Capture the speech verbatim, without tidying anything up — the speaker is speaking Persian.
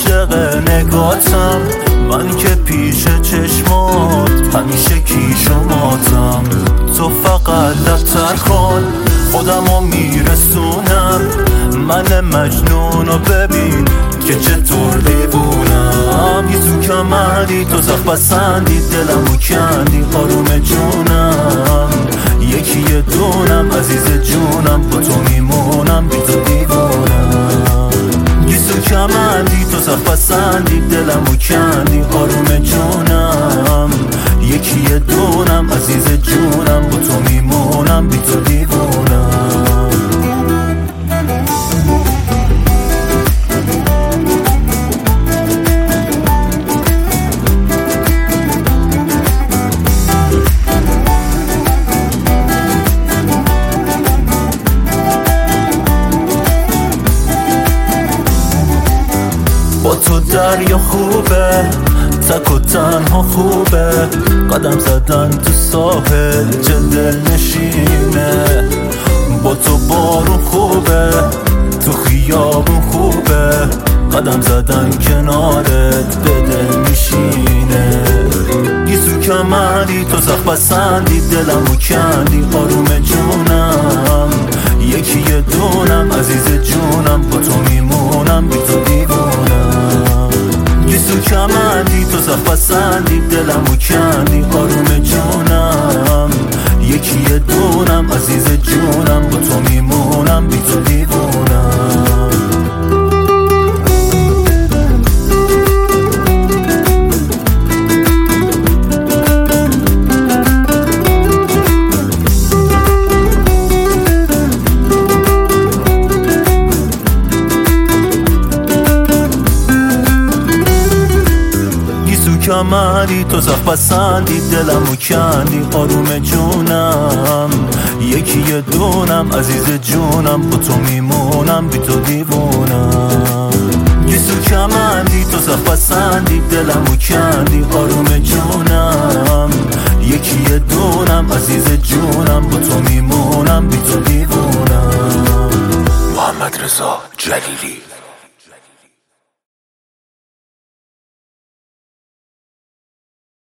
عاشق نگاتم، من که پیش چشمات همیشه کیش و ماتم. تو فقط لبتر کن خودمو میرسونم، من مجنونو ببین که چطور دیوونم. یه تو کمردی تو زخ بسندی دلمو کندی آروم جونم، یکی یه دونم عزیز جونم با تو میمونم بی تو دیوونم. یه تو کمردی تو زخ بسندی دلمو کندی آروم جونم، یکی یه دونم عزیز جونم با تو میمونم بی تو دیوونم. با تو دریا خوبه، تک و تنها خوبه، قدم زدن تو ساحل چه دل نشینه. با تو بارون خوبه، تو خیابون خوبه، قدم زدن کنارت به دل میشینه. گیسو کمندی تو زخ بسندی دلمو کندی آروم جونم، یکی یه دونم عزیز جونم با تو میمونم بی تو دیوونم. گیسو کمندی تو زخ بسندی دلمو کندی آروم جونم، یکی یه دونم عزیز جونم با تو میمونم بی تو دیوونم. کمری تو زخ بسندی دلمو کندی آروم جونم، یکی یه دونم عزیز جونم با تو میمونم بی تو دیوونم. گیسو کمندی تو زخ بسندی دلمو کندی آروم جونم، یکی یه دونم عزیز جونم با تو میمونم بی تو دیوونم. محمد رضا جلیلی.